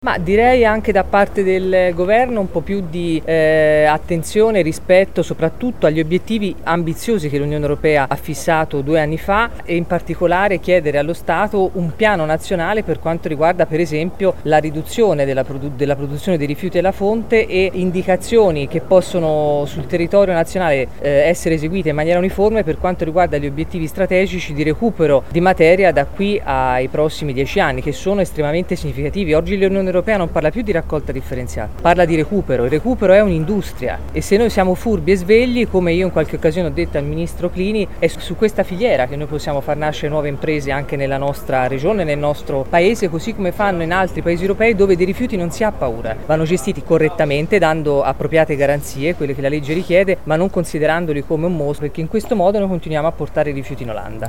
Ma direi anche da parte del governo un po' più di attenzione rispetto soprattutto agli obiettivi ambiziosi che l'Unione Europea ha fissato 2 anni fa e in particolare chiedere allo Stato un piano nazionale per quanto riguarda per esempio la riduzione della produzione dei rifiuti alla fonte e indicazioni che possono sul territorio nazionale essere eseguite in maniera uniforme per quanto riguarda gli obiettivi strategici di recupero di materia da qui ai prossimi 10 anni, che sono estremamente significativi. Oggi l'Unione Europea non parla più di raccolta differenziata, parla di recupero. Il recupero è un'industria e se noi siamo furbi e svegli, come io in qualche occasione ho detto al ministro Clini, è su questa filiera che noi possiamo far nascere nuove imprese anche nella nostra regione, nel nostro paese, così come fanno in altri paesi europei dove dei rifiuti non si ha paura. Vanno gestiti correttamente, dando appropriate garanzie, quelle che la legge richiede, ma non considerandoli come un mostro, perché in questo modo noi continuiamo a portare i rifiuti in Olanda.